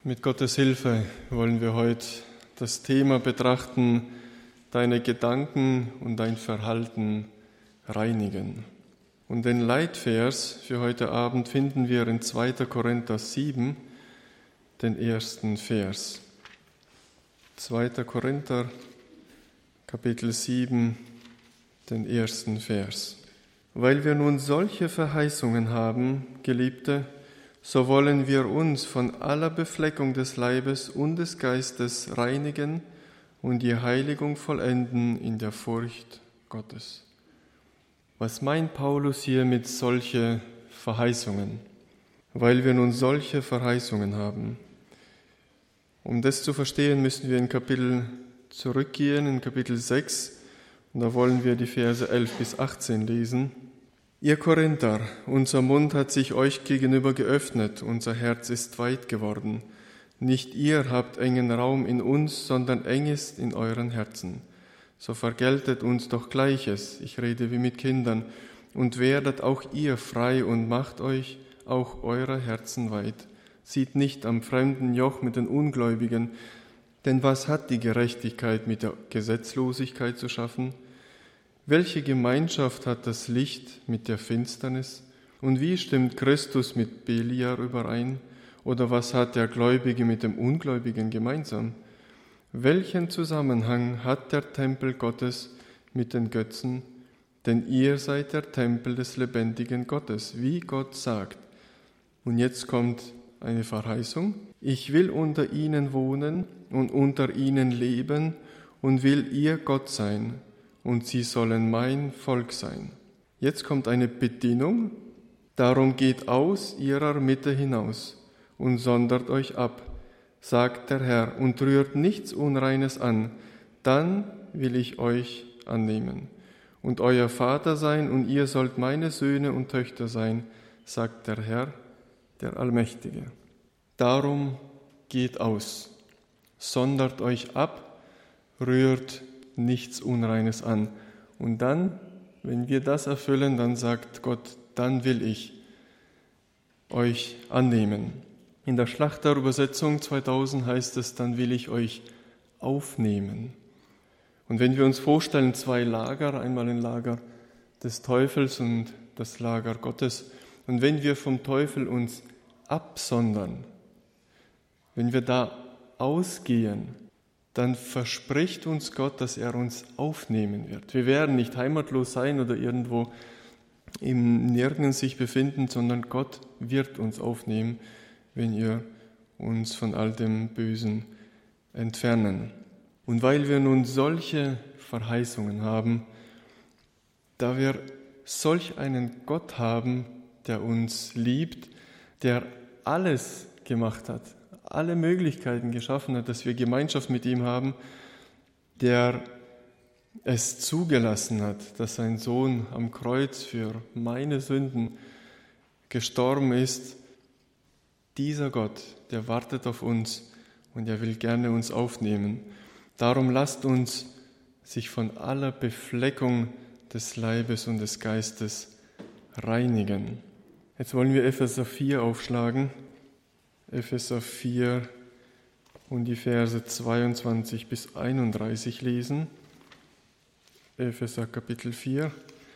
Mit Gottes Hilfe wollen wir heute das Thema betrachten, deine Gedanken und dein Verhalten reinigen. Und den Leitvers für heute Abend finden wir in 2. Korinther 7, den ersten Vers. 2. Korinther, Kapitel 7, den ersten Vers. Weil wir nun solche Verheißungen haben, Geliebte, so wollen wir uns von aller Befleckung des Leibes und des Geistes reinigen und die Heiligung vollenden in der Furcht Gottes. Was meint Paulus hier mit solche Verheißungen? Weil wir nun solche Verheißungen haben. Um das zu verstehen, müssen wir in Kapitel zurückgehen, in Kapitel 6, und da wollen wir die Verse 11 bis 18 lesen. Ihr Korinther, unser Mund hat sich euch gegenüber geöffnet, unser Herz ist weit geworden. Nicht ihr habt engen Raum in uns, sondern eng ist in euren Herzen. So vergeltet uns doch Gleiches, ich rede wie mit Kindern, und werdet auch ihr frei und macht euch auch eure Herzen weit. Zieht nicht am fremden Joch mit den Ungläubigen, denn was hat die Gerechtigkeit mit der Gesetzlosigkeit zu schaffen? Welche Gemeinschaft hat das Licht mit der Finsternis? Und wie stimmt Christus mit Beliar überein? Oder was hat der Gläubige mit dem Ungläubigen gemeinsam? Welchen Zusammenhang hat der Tempel Gottes mit den Götzen? Denn ihr seid der Tempel des lebendigen Gottes, wie Gott sagt. Und jetzt kommt eine Verheißung. Ich will unter ihnen wohnen und unter ihnen leben und will ihr Gott sein. Und sie sollen mein Volk sein. Jetzt kommt eine Bedingung, darum geht aus ihrer Mitte hinaus und sondert euch ab, sagt der Herr, und rührt nichts Unreines an, dann will ich euch annehmen und euer Vater sein, und ihr sollt meine Söhne und Töchter sein, sagt der Herr, der Allmächtige. Darum geht aus, sondert euch ab, rührt nichts Unreines an. Und dann, wenn wir das erfüllen, dann sagt Gott, dann will ich euch annehmen. In der Schlachterübersetzung 2000 heißt es, dann will ich euch aufnehmen. Und wenn wir uns vorstellen, zwei Lager, einmal ein Lager des Teufels und das Lager Gottes, und wenn wir vom Teufel uns absondern, wenn wir da ausgehen, dann verspricht uns Gott, dass er uns aufnehmen wird. Wir werden nicht heimatlos sein oder irgendwo im Nirgends sich befinden, sondern Gott wird uns aufnehmen, wenn wir uns von all dem Bösen entfernen. Und weil wir nun solche Verheißungen haben, da wir solch einen Gott haben, der uns liebt, der alles gemacht hat, alle Möglichkeiten geschaffen hat, dass wir Gemeinschaft mit ihm haben, der es zugelassen hat, dass sein Sohn am Kreuz für meine Sünden gestorben ist. Dieser Gott, der wartet auf uns und er will gerne uns aufnehmen. Darum lasst uns sich von aller Befleckung des Leibes und des Geistes reinigen. Jetzt wollen wir Epheser 4 aufschlagen. Epheser 4 und die Verse 22 bis 31 lesen. Epheser Kapitel 4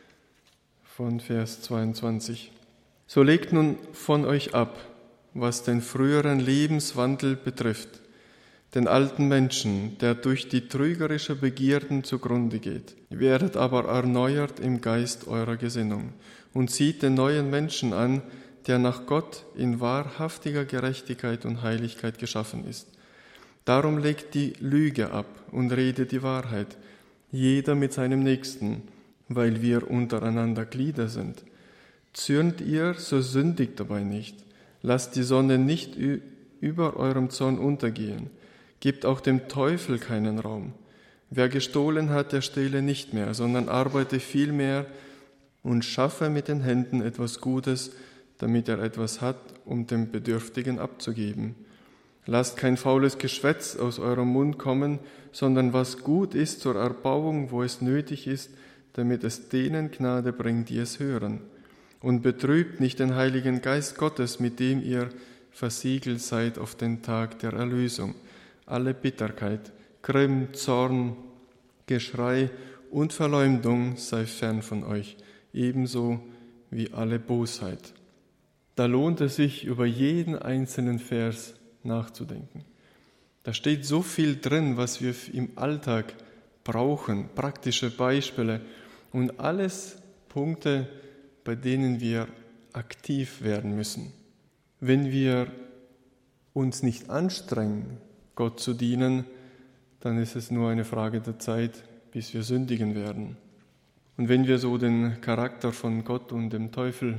von Vers 22. So legt nun von euch ab, was den früheren Lebenswandel betrifft, den alten Menschen, der durch die trügerische Begierden zugrunde geht. Werdet aber erneuert im Geist eurer Gesinnung und zieht den neuen Menschen an, der nach Gott in wahrhaftiger Gerechtigkeit und Heiligkeit geschaffen ist. Darum legt die Lüge ab und redet die Wahrheit, jeder mit seinem Nächsten, weil wir untereinander Glieder sind. Zürnt ihr, so sündigt dabei nicht. Lasst die Sonne nicht über eurem Zorn untergehen. Gebt auch dem Teufel keinen Raum. Wer gestohlen hat, der stehle nicht mehr, sondern arbeite vielmehr und schaffe mit den Händen etwas Gutes, damit er etwas hat, um dem Bedürftigen abzugeben. Lasst kein faules Geschwätz aus eurem Mund kommen, sondern was gut ist zur Erbauung, wo es nötig ist, damit es denen Gnade bringt, die es hören. Und betrübt nicht den Heiligen Geist Gottes, mit dem ihr versiegelt seid auf den Tag der Erlösung. Alle Bitterkeit, Grimm, Zorn, Geschrei und Verleumdung sei fern von euch, ebenso wie alle Bosheit. Da lohnt es sich, über jeden einzelnen Vers nachzudenken. Da steht so viel drin, was wir im Alltag brauchen, praktische Beispiele und alles Punkte, bei denen wir aktiv werden müssen. Wenn wir uns nicht anstrengen, Gott zu dienen, dann ist es nur eine Frage der Zeit, bis wir sündigen werden. Und wenn wir so den Charakter von Gott und dem Teufel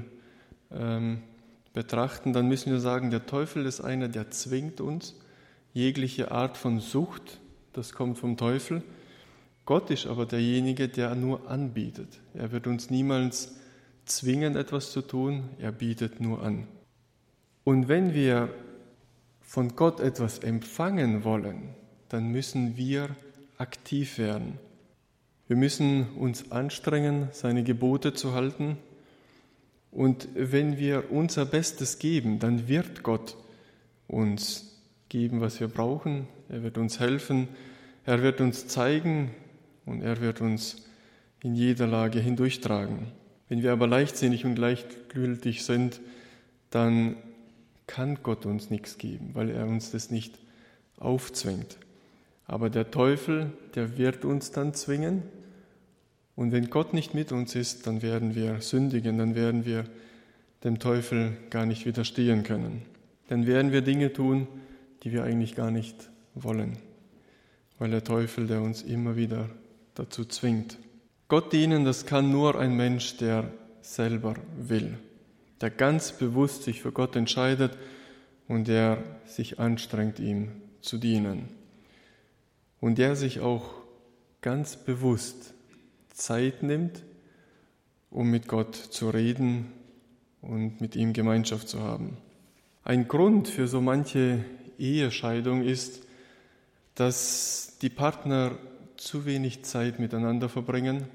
betrachten, dann müssen wir sagen, der Teufel ist einer, der zwingt uns. Jegliche Art von Sucht, das kommt vom Teufel. Gott ist aber derjenige, der nur anbietet. Er wird uns niemals zwingen, etwas zu tun, er bietet nur an. Und wenn wir von Gott etwas empfangen wollen, dann müssen wir aktiv werden. Wir müssen uns anstrengen, seine Gebote zu halten. Und wenn wir unser Bestes geben, dann wird Gott uns geben, was wir brauchen. Er wird uns helfen, er wird uns zeigen und er wird uns in jeder Lage hindurchtragen. Wenn wir aber leichtsinnig und leichtgültig sind, dann kann Gott uns nichts geben, weil er uns das nicht aufzwingt. Aber der Teufel, der wird uns dann zwingen. Und wenn Gott nicht mit uns ist, dann werden wir sündigen, dann werden wir dem Teufel gar nicht widerstehen können. Dann werden wir Dinge tun, die wir eigentlich gar nicht wollen, weil der Teufel, der uns immer wieder dazu zwingt. Gott dienen, das kann nur ein Mensch, der selber will, der ganz bewusst sich für Gott entscheidet und der sich anstrengt, ihm zu dienen. Und der sich auch ganz bewusst Zeit nimmt, um mit Gott zu reden und mit ihm Gemeinschaft zu haben. Ein Grund für so manche Ehescheidung ist, dass die Partner zu wenig Zeit miteinander verbringen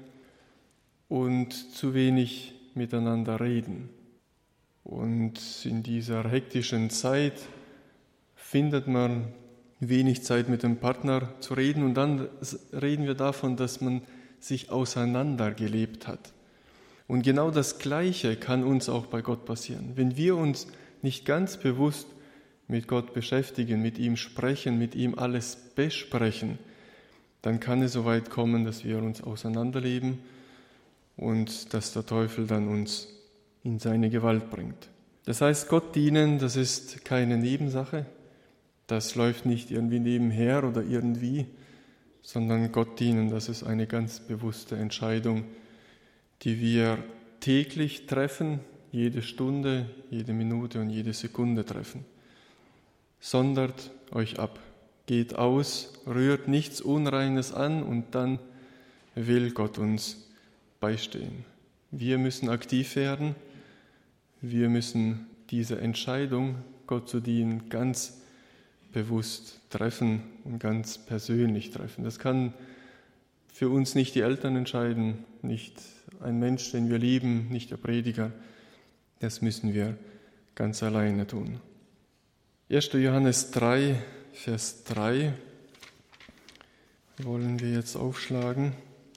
und zu wenig miteinander reden. Und in dieser hektischen Zeit findet man wenig Zeit mit dem Partner zu reden und dann reden wir davon, dass man sich auseinandergelebt hat. Und genau das Gleiche kann uns auch bei Gott passieren. Wenn wir uns nicht ganz bewusst mit Gott beschäftigen, mit ihm sprechen, mit ihm alles besprechen, dann kann es so weit kommen, dass wir uns auseinanderleben und dass der Teufel dann uns in seine Gewalt bringt. Das heißt, Gott dienen, das ist keine Nebensache, das läuft nicht irgendwie nebenher oder irgendwie, sondern Gott dienen, das ist eine ganz bewusste Entscheidung, die wir täglich treffen, jede Stunde, jede Minute und jede Sekunde treffen. Sondert euch ab, geht aus, rührt nichts Unreines an und dann will Gott uns beistehen. Wir müssen aktiv werden, wir müssen diese Entscheidung, Gott zu dienen, ganz bewusst treffen und ganz persönlich treffen. Das kann für uns nicht die Eltern entscheiden, nicht ein Mensch, den wir lieben, nicht der Prediger. Das müssen wir ganz alleine tun. 1. Johannes 3, Vers 3 wollen wir jetzt aufschlagen.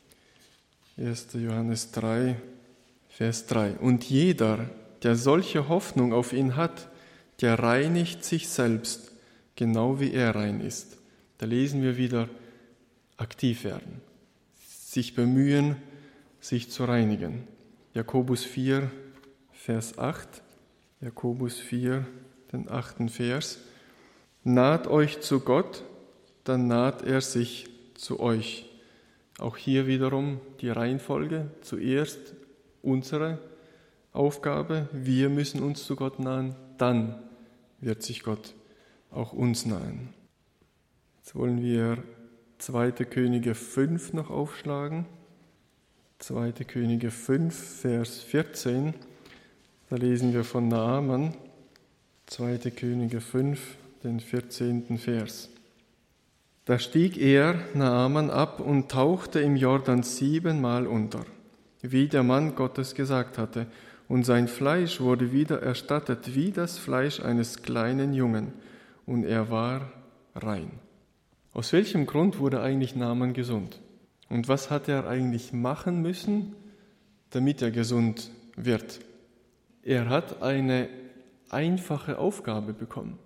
1. Johannes 3, Vers 3. Und jeder, der solche Hoffnung auf ihn hat, der reinigt sich selbst, genau wie er rein ist. Da lesen wir wieder, aktiv werden, sich bemühen, sich zu reinigen. Jakobus 4, Vers 8, Jakobus 4, den 8. Vers. Naht euch zu Gott, dann naht er sich zu euch. Auch hier wiederum die Reihenfolge. Zuerst unsere Aufgabe, wir müssen uns zu Gott nahen, dann wird sich Gott auch uns nahen. Jetzt wollen wir 2. Könige 5 noch aufschlagen. 2. Könige 5, Vers 14. Da lesen wir von Naaman. 2. Könige 5, den 14. Vers. Da stieg er, Naaman, ab und tauchte im Jordan 7-mal unter, wie der Mann Gottes gesagt hatte, und sein Fleisch wurde wieder erstattet wie das Fleisch eines kleinen Jungen, und er war rein. Aus welchem Grund wurde eigentlich Naaman gesund? Und was hat er eigentlich machen müssen, damit er gesund wird? Er hat eine einfache Aufgabe bekommen.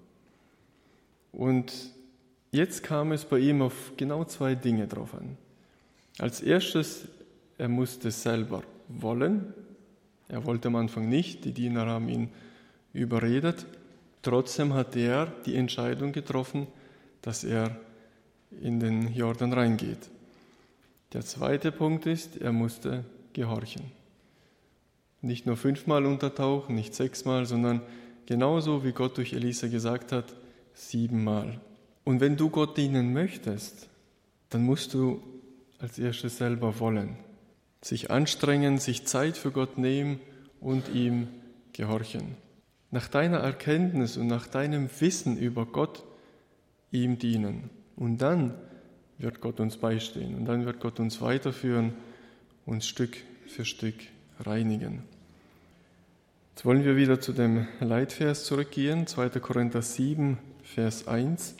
Und jetzt kam es bei ihm auf genau 2 Dinge drauf an. Als erstes, er musste selber wollen. Er wollte am Anfang nicht, die Diener haben ihn überredet. Trotzdem hat er die Entscheidung getroffen, dass er in den Jordan reingeht. Der zweite Punkt ist, er musste gehorchen. Nicht nur 5-mal untertauchen, nicht 6-mal, sondern genauso wie Gott durch Elisa gesagt hat, 7-mal. Und wenn du Gott dienen möchtest, dann musst du als erstes selber wollen. Sich anstrengen, sich Zeit für Gott nehmen und ihm gehorchen. Nach deiner Erkenntnis und nach deinem Wissen über Gott ihm dienen. Und dann wird Gott uns beistehen und dann wird Gott uns weiterführen, uns Stück für Stück reinigen. Jetzt wollen wir wieder zu dem Leitvers zurückgehen, 2. Korinther 7, Vers 1.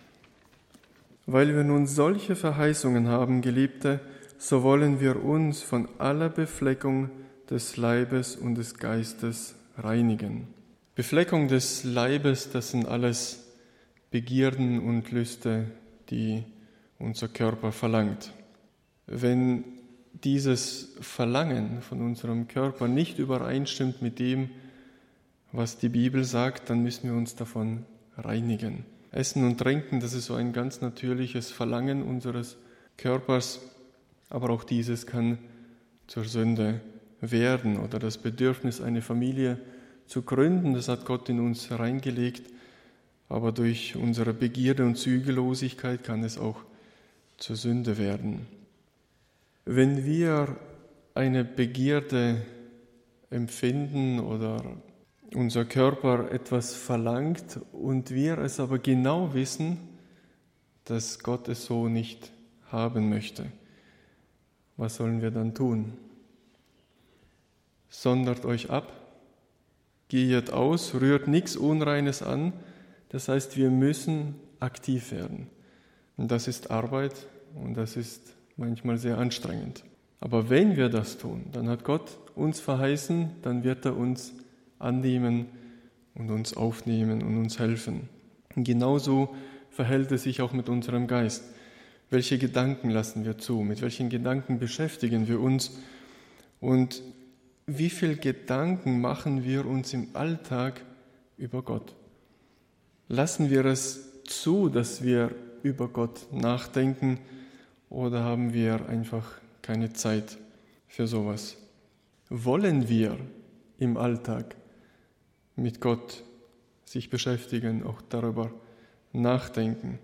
Weil wir nun solche Verheißungen haben, Geliebte, so wollen wir uns von aller Befleckung des Leibes und des Geistes reinigen. Befleckung des Leibes, das sind alles Begierden und Lüste, die unser Körper verlangt. Wenn dieses Verlangen von unserem Körper nicht übereinstimmt mit dem, was die Bibel sagt, dann müssen wir uns davon reinigen. Essen und Trinken, das ist so ein ganz natürliches Verlangen unseres Körpers, aber auch dieses kann zur Sünde werden oder das Bedürfnis, eine Familie zu gründen, das hat Gott in uns reingelegt, aber durch unsere Begierde und Zügellosigkeit kann es auch zur Sünde werden. Wenn wir eine Begierde empfinden oder unser Körper etwas verlangt und wir es aber genau wissen, dass Gott es so nicht haben möchte, was sollen wir dann tun? Sondert euch ab, geht aus, rührt nichts Unreines an. Das heißt, wir müssen aktiv werden. Und das ist Arbeit und das ist manchmal sehr anstrengend. Aber wenn wir das tun, dann hat Gott uns verheißen, dann wird er uns annehmen und uns aufnehmen und uns helfen. Und genauso verhält es sich auch mit unserem Geist. Welche Gedanken lassen wir zu? Mit welchen Gedanken beschäftigen wir uns? Und wie viele Gedanken machen wir uns im Alltag über Gott? Lassen wir es zu, dass wir über Gott nachdenken, oder haben wir einfach keine Zeit für sowas? Wollen wir im Alltag mit Gott sich beschäftigen, auch darüber nachdenken?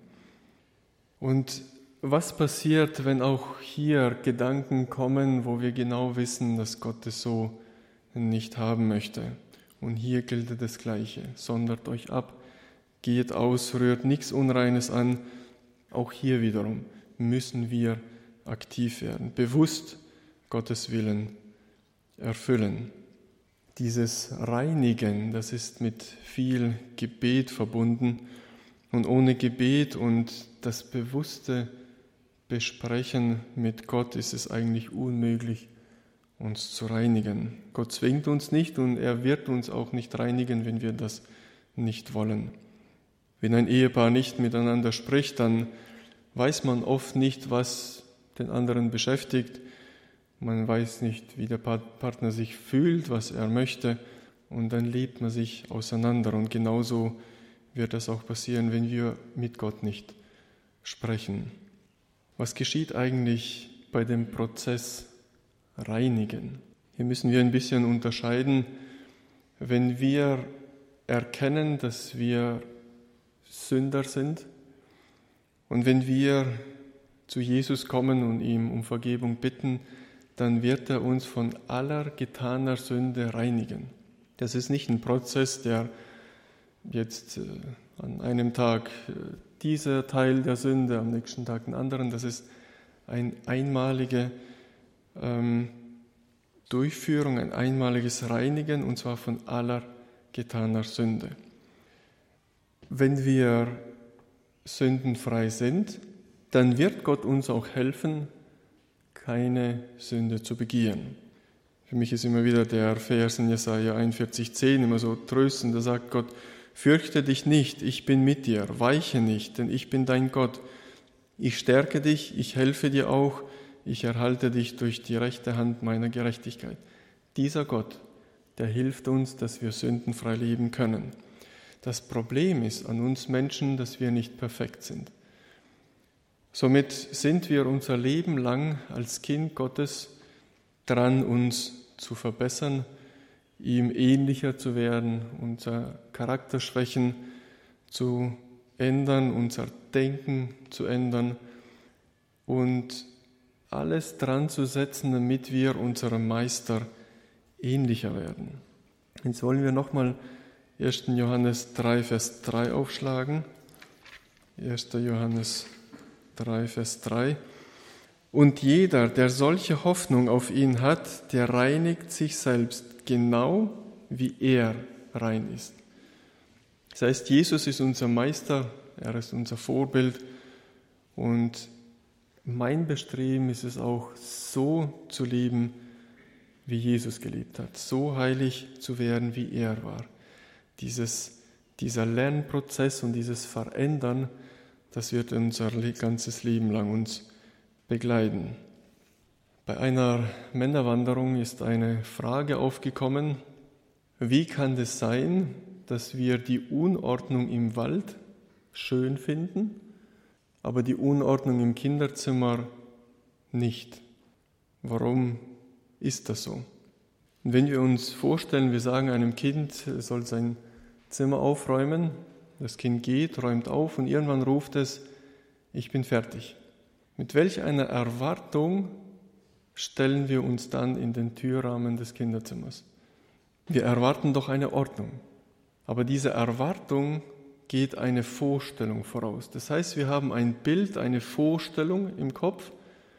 Und was passiert, wenn auch hier Gedanken kommen, wo wir genau wissen, dass Gott es so nicht haben möchte? Und hier gilt das Gleiche. Sondert euch ab, geht aus, rührt nichts Unreines an. Auch hier wiederum müssen wir aktiv werden, bewusst Gottes Willen erfüllen. Dieses Reinigen, das ist mit viel Gebet verbunden. Und ohne Gebet und das bewusste Besprechen mit Gott ist es eigentlich unmöglich, uns zu reinigen. Gott zwingt uns nicht und er wird uns auch nicht reinigen, wenn wir das nicht wollen. Wenn ein Ehepaar nicht miteinander spricht, dann weiß man oft nicht, was den anderen beschäftigt. Man weiß nicht, wie der Partner sich fühlt, was er möchte, und dann lebt man sich auseinander. Und genauso wird das auch passieren, wenn wir mit Gott nicht sprechen. Was geschieht eigentlich bei dem Prozess Reinigen? Hier müssen wir ein bisschen unterscheiden. Wenn wir erkennen, dass wir Sünder sind und wenn wir zu Jesus kommen und ihm um Vergebung bitten, dann wird er uns von aller getaner Sünde reinigen. Das ist nicht ein Prozess, der jetzt an einem Tag dieser Teil der Sünde, am nächsten Tag den anderen. Das ist ein einmaliger Durchführung, ein einmaliges Reinigen, und zwar von aller getaner Sünde. Wenn wir sündenfrei sind, dann wird Gott uns auch helfen, keine Sünde zu begehen. Für mich ist immer wieder der Vers in Jesaja 41,10 immer so tröstend, da sagt Gott: Fürchte dich nicht, ich bin mit dir, weiche nicht, denn ich bin dein Gott. Ich stärke dich, ich helfe dir auch, ich erhalte dich durch die rechte Hand meiner Gerechtigkeit. Dieser Gott, der hilft uns, dass wir sündenfrei leben können. Das Problem ist an uns Menschen, dass wir nicht perfekt sind. Somit sind wir unser Leben lang als Kind Gottes dran, uns zu verbessern, ihm ähnlicher zu werden, unser Charakterschwächen zu ändern, unser Denken zu ändern und alles dran zu setzen, damit wir unserem Meister ähnlicher werden. Jetzt wollen wir nochmal 1. Johannes 3, Vers 3 aufschlagen. 1. Johannes 3, Vers 3. Und jeder, der solche Hoffnung auf ihn hat, der reinigt sich selbst, genau wie er rein ist. Das heißt, Jesus ist unser Meister, er ist unser Vorbild, und mein Bestreben ist es auch, so zu leben, wie Jesus gelebt hat, so heilig zu werden, wie er war. Dieser Lernprozess und dieses Verändern, das wird unser ganzes Leben lang uns begleiten. Bei einer Männerwanderung ist eine Frage aufgekommen: Wie kann es sein, dass wir die Unordnung im Wald schön finden, aber die Unordnung im Kinderzimmer nicht? Warum ist das so? Und wenn wir uns vorstellen, wir sagen einem Kind, es soll sein Zimmer aufräumen, das Kind geht, räumt auf und irgendwann ruft es: Ich bin fertig. Mit welch einer Erwartung stellen wir uns dann in den Türrahmen des Kinderzimmers? Wir erwarten doch eine Ordnung. Aber diese Erwartung geht eine Vorstellung voraus. Das heißt, wir haben ein Bild, eine Vorstellung im Kopf,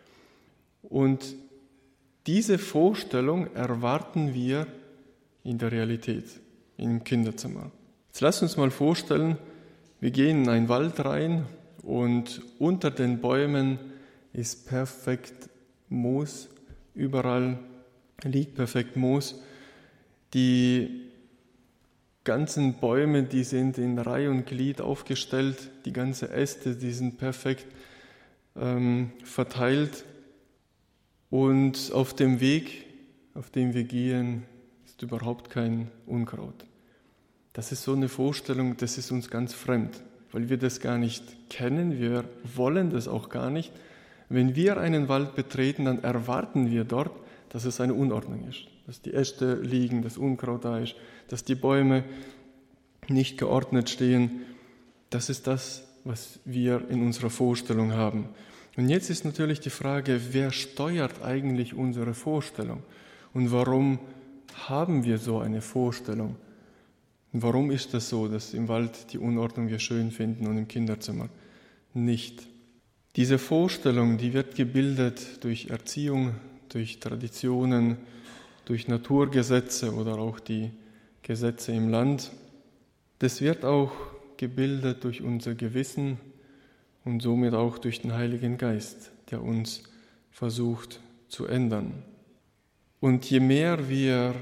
und diese Vorstellung erwarten wir in der Realität, im Kinderzimmer. Jetzt lasst uns mal vorstellen, wir gehen in einen Wald rein und unter den Bäumen ist perfekt Moos, überall liegt perfekt Moos. Die ganzen Bäume, die sind in Reihe und Glied aufgestellt, die ganzen Äste, die sind perfekt verteilt. Und auf dem Weg, auf dem wir gehen, ist überhaupt kein Unkraut. Das ist so eine Vorstellung, das ist uns ganz fremd, weil wir das gar nicht kennen, wir wollen das auch gar nicht. Wenn wir einen Wald betreten, dann erwarten wir dort, dass es eine Unordnung ist, dass die Äste liegen, dass Unkraut da ist, dass die Bäume nicht geordnet stehen. Das ist das, was wir in unserer Vorstellung haben. Und jetzt ist natürlich die Frage, wer steuert eigentlich unsere Vorstellung? Und warum haben wir so eine Vorstellung? Und warum ist das so, dass im Wald die Unordnung wir schön finden und im Kinderzimmer nicht? Diese Vorstellung, die wird gebildet durch Erziehung, durch Traditionen, durch Naturgesetze oder auch die Gesetze im Land. Das wird auch gebildet durch unser Gewissen und somit auch durch den Heiligen Geist, der uns versucht zu ändern. Und je mehr wir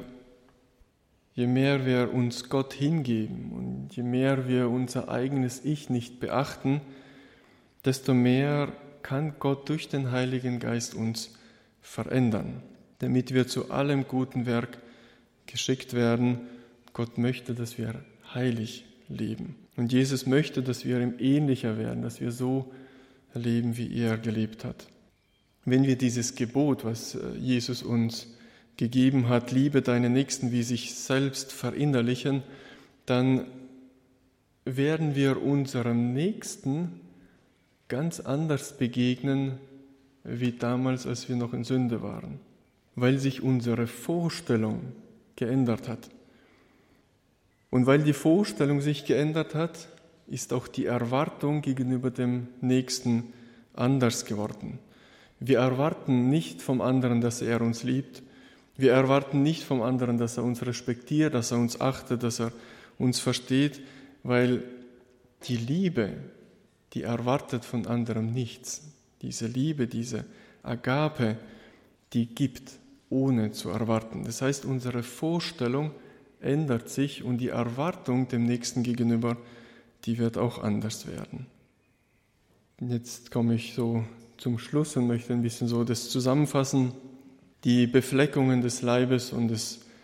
uns Gott hingeben und je mehr wir unser eigenes Ich nicht beachten, desto mehr kann Gott durch den Heiligen Geist uns verändern, damit wir zu allem guten Werk geschickt werden. Gott möchte, dass wir heilig leben. Und Jesus möchte, dass wir ihm ähnlicher werden, dass wir so leben, wie er gelebt hat. Wenn wir dieses Gebot, was Jesus uns gegeben hat, liebe deinen Nächsten wie sich selbst, verinnerlichen, dann werden wir unserem Nächsten ganz anders begegnen, wie damals, als wir noch in Sünde waren, weil sich unsere Vorstellung geändert hat. Und weil die Vorstellung sich geändert hat, ist auch die Erwartung gegenüber dem Nächsten anders geworden. Wir erwarten nicht vom anderen, dass er uns liebt. Wir erwarten nicht vom anderen, dass er uns respektiert, dass er uns achtet, dass er uns versteht, weil die Liebe, die erwartet von anderem nichts. Diese Liebe, diese Agape, die gibt, ohne zu erwarten. Das heißt, unsere Vorstellung ändert sich und die Erwartung dem Nächsten gegenüber, die wird auch anders werden. Jetzt komme ich so zum Schluss und möchte ein bisschen so das zusammenfassen. Die Befleckungen des Leibes und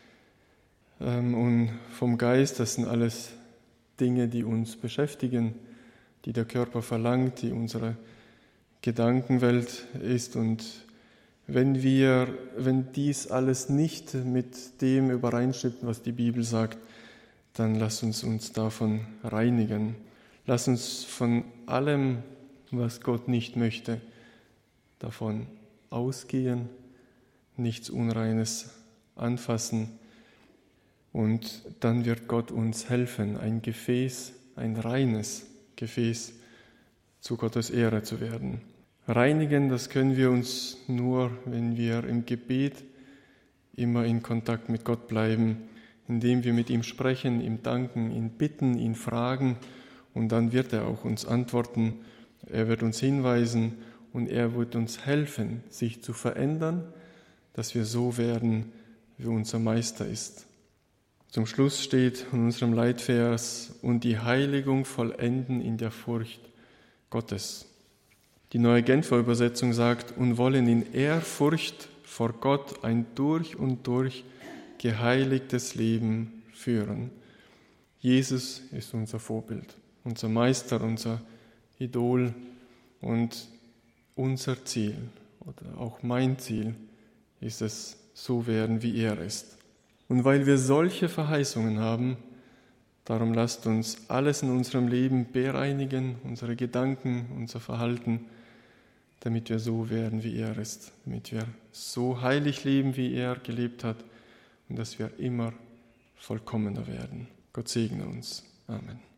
vom Geist, das sind alles Dinge, die uns beschäftigen, die der Körper verlangt, die unsere Gedankenwelt ist. Und wenn dies alles nicht mit dem übereinstimmt, was die Bibel sagt, dann lass uns davon reinigen. Lass uns von allem, was Gott nicht möchte, davon ausgehen, nichts Unreines anfassen. Und dann wird Gott uns helfen, ein reines Gefäß zu Gottes Ehre zu werden. Reinigen, das können wir uns nur, wenn wir im Gebet immer in Kontakt mit Gott bleiben, indem wir mit ihm sprechen, ihm danken, ihn bitten, ihn fragen, und dann wird er auch uns antworten. Er wird uns hinweisen und er wird uns helfen, sich zu verändern, dass wir so werden, wie unser Meister ist. Zum Schluss steht in unserem Leitvers: und die Heiligung vollenden in der Furcht Gottes. Die Neue Genfer Übersetzung sagt: und wollen in Ehrfurcht vor Gott ein durch und durch geheiligtes Leben führen. Jesus ist unser Vorbild, unser Meister, unser Idol und unser Ziel oder auch mein Ziel ist es, so werden wie er ist. Und weil wir solche Verheißungen haben, darum lasst uns alles in unserem Leben bereinigen, unsere Gedanken, unser Verhalten, damit wir so werden, wie er ist, damit wir so heilig leben, wie er gelebt hat und dass wir immer vollkommener werden. Gott segne uns. Amen.